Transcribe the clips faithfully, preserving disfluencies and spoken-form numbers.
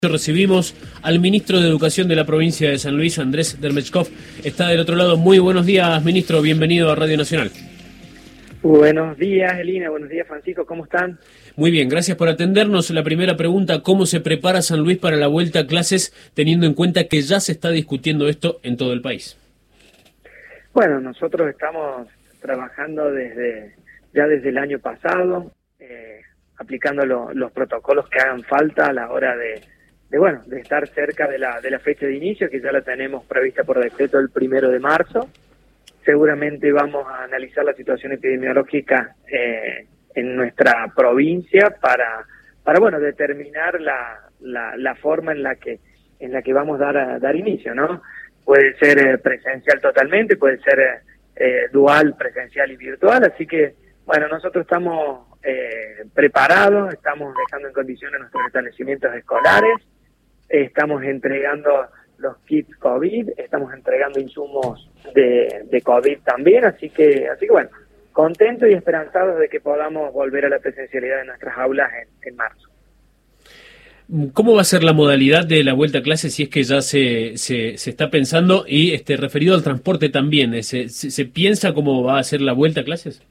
Recibimos al ministro de Educación de la provincia de San Luis, Andrés Dermechkov. Está del otro lado. Muy buenos días, ministro. Bienvenido a Radio Nacional. Buenos días, Elina. Buenos días, Francisco. ¿Cómo están? Muy bien, gracias por atendernos. La primera pregunta, ¿cómo se prepara San Luis para la vuelta a clases, teniendo en cuenta que ya se está discutiendo esto en todo el país? Bueno, nosotros estamos trabajando desde ya desde el año pasado, eh, aplicando lo, los protocolos que hagan falta a la hora de de bueno, de estar cerca de la de la fecha de inicio, que ya la tenemos prevista por decreto el primero de marzo. Seguramente vamos a analizar la situación epidemiológica eh, en nuestra provincia para para bueno determinar la, la la forma en la que en la que vamos a dar a dar inicio, ¿no? Puede ser eh, presencial totalmente, puede ser eh, dual, presencial y virtual, así que bueno, nosotros estamos eh, preparados, estamos dejando en condiciones nuestros establecimientos escolares. Estamos entregando los kits COVID, estamos entregando insumos de, de COVID también, así que, así que bueno, contentos y esperanzados de que podamos volver a la presencialidad de nuestras aulas en, en marzo. ¿Cómo va a ser la modalidad de la vuelta a clases si es que ya se, se, se está pensando? Y este referido al transporte también, ¿se, se, se piensa cómo va a ser la vuelta a clases?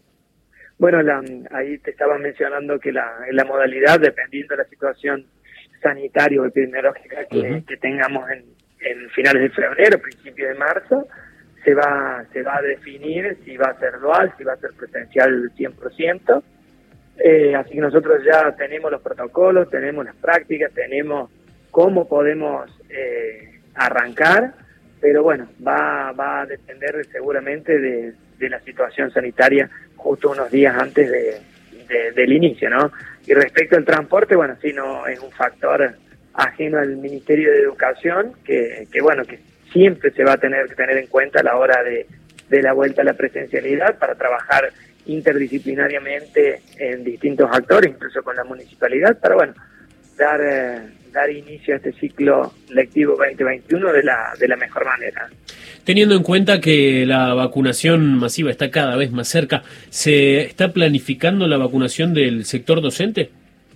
Bueno, la, ahí te estaba mencionando que la, la modalidad, dependiendo de la situación sanitaria o epidemiológica que, uh-huh. que tengamos en, en finales de febrero, principios de marzo, se va se va a definir si va a ser dual, si va a ser presencial cien por ciento. Eh, así que nosotros ya tenemos los protocolos, tenemos las prácticas, tenemos cómo podemos eh, arrancar, pero bueno, va, va a depender seguramente de, de la situación sanitaria justo unos días antes de, de, del inicio, ¿no? Y respecto al transporte, bueno, sí, no es un factor ajeno al Ministerio de Educación, que, que bueno, que siempre se va a tener que tener en cuenta a la hora de, de la vuelta a la presencialidad para trabajar interdisciplinariamente en distintos actores, incluso con la municipalidad, para, bueno, dar, eh, dar inicio a este ciclo lectivo veinte veintiuno de la, de la mejor manera. Teniendo en cuenta que la vacunación masiva está cada vez más cerca, ¿se está planificando la vacunación del sector docente?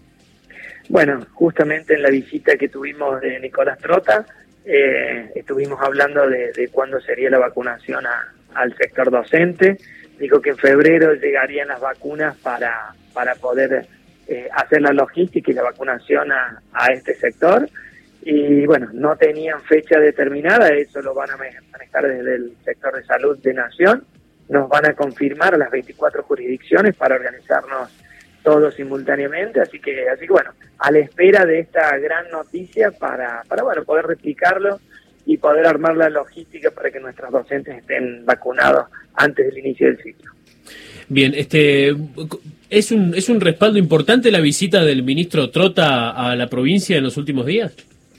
Bueno, justamente en la visita que tuvimos de Nicolás Trota, eh, estuvimos hablando de, de cuándo sería la vacunación a, al sector docente. Dijo que en febrero llegarían las vacunas para, para poder eh, hacer la logística y la vacunación a, a este sector. Y bueno, no tenían fecha determinada, eso lo van a manejar desde el sector de salud de Nación. Nos van a confirmar a las veinticuatro jurisdicciones para organizarnos todos simultáneamente, así que así que bueno, a la espera de esta gran noticia para, para bueno, poder replicarlo y poder armar la logística para que nuestros docentes estén vacunados antes del inicio del ciclo. Bien, este es un es un respaldo importante la visita del ministro Trota a la provincia en los últimos días.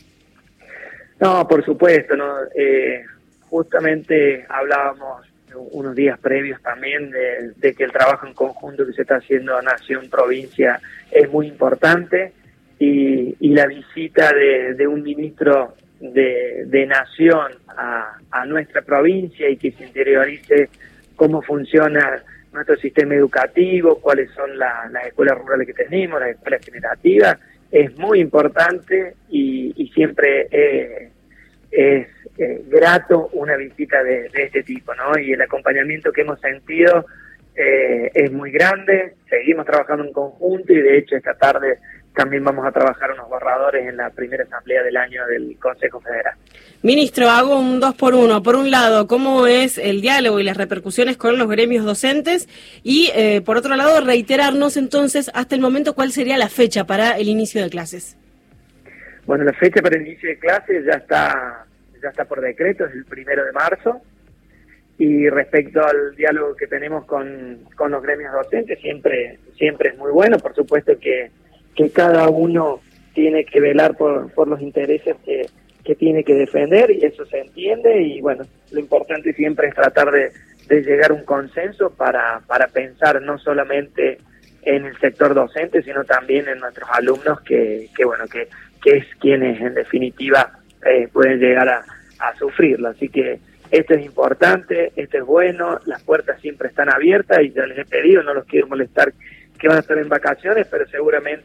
No, por supuesto, no. Eh, justamente hablábamos unos días previos también de, de que el trabajo en conjunto que se está haciendo Nación Provincia es muy importante y, y la visita de, de un ministro de, de Nación a, a nuestra provincia y que se interiorice cómo funciona nuestro sistema educativo, cuáles son la, las escuelas rurales que tenemos, las escuelas generativas, es muy importante y, y siempre eh, es eh, grato una visita de, de este tipo, ¿no? Y el acompañamiento que hemos sentido eh, es muy grande, seguimos trabajando en conjunto y de hecho esta tarde también vamos a trabajar unos borradores en la primera asamblea del año del Consejo Federal. Ministro, hago un dos por uno. Por un lado, ¿cómo es el diálogo y las repercusiones con los gremios docentes? Y, eh, por otro lado, reiterarnos entonces, hasta el momento, ¿cuál sería la fecha para el inicio de clases? Bueno, la fecha para el inicio de clases ya está, ya está por decreto, es el primero de marzo. Y respecto al diálogo que tenemos con, con los gremios docentes, siempre, siempre es muy bueno. Por supuesto que, que cada uno tiene que velar por, por los intereses que, que tiene que defender y eso se entiende y bueno, lo importante siempre es tratar de, de llegar a un consenso para, para pensar no solamente en el sector docente, sino también en nuestros alumnos que, que bueno, que, que es quienes en definitiva eh, pueden llegar a, a sufrirlo. Así que esto es importante, esto es bueno, las puertas siempre están abiertas y ya les he pedido, no los quiero molestar, que van a estar en vacaciones, pero seguramente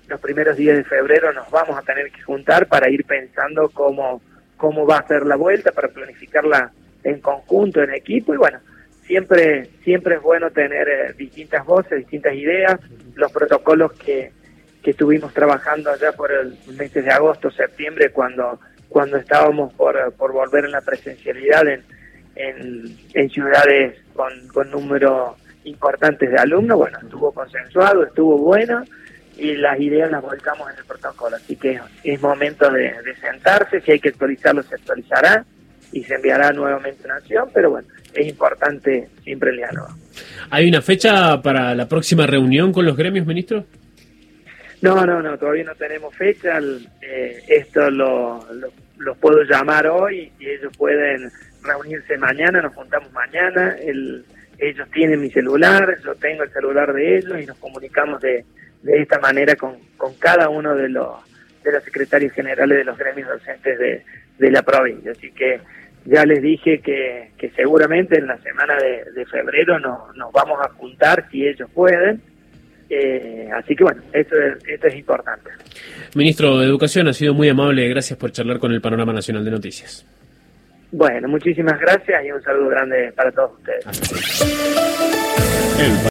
los primeros días de febrero nos vamos a tener que juntar para ir pensando cómo, cómo va a ser la vuelta, para planificarla en conjunto, en equipo, y bueno, siempre, siempre es bueno tener eh, distintas voces, distintas ideas, los protocolos que, que estuvimos trabajando allá por el meses de agosto, septiembre, cuando, cuando estábamos por, por volver en la presencialidad en, en, en ciudades con, con números importantes de alumnos, bueno, estuvo consensuado, estuvo bueno, y las ideas las volcamos en el protocolo, así que es momento de, de sentarse, si hay que actualizarlo se actualizará y se enviará nuevamente una acción, pero bueno, es importante siempre el diálogo. ¿Hay una fecha para la próxima reunión con los gremios, ministro? No, no, no, todavía no tenemos fecha, eh, esto lo, lo, lo puedo llamar hoy y ellos pueden reunirse mañana, nos juntamos mañana, el, ellos tienen mi celular, yo tengo el celular de ellos y nos comunicamos de de esta manera con, con cada uno de los de los secretarios generales de los gremios docentes de, de la provincia. Así que ya les dije que, que seguramente en la semana de, de febrero nos, nos vamos a juntar si ellos pueden. Eh, así que bueno, eso es, esto es importante. Ministro de Educación, ha sido muy amable, gracias por charlar con el Panorama Nacional de Noticias. Bueno, muchísimas gracias y un saludo grande para todos ustedes. Hasta luego.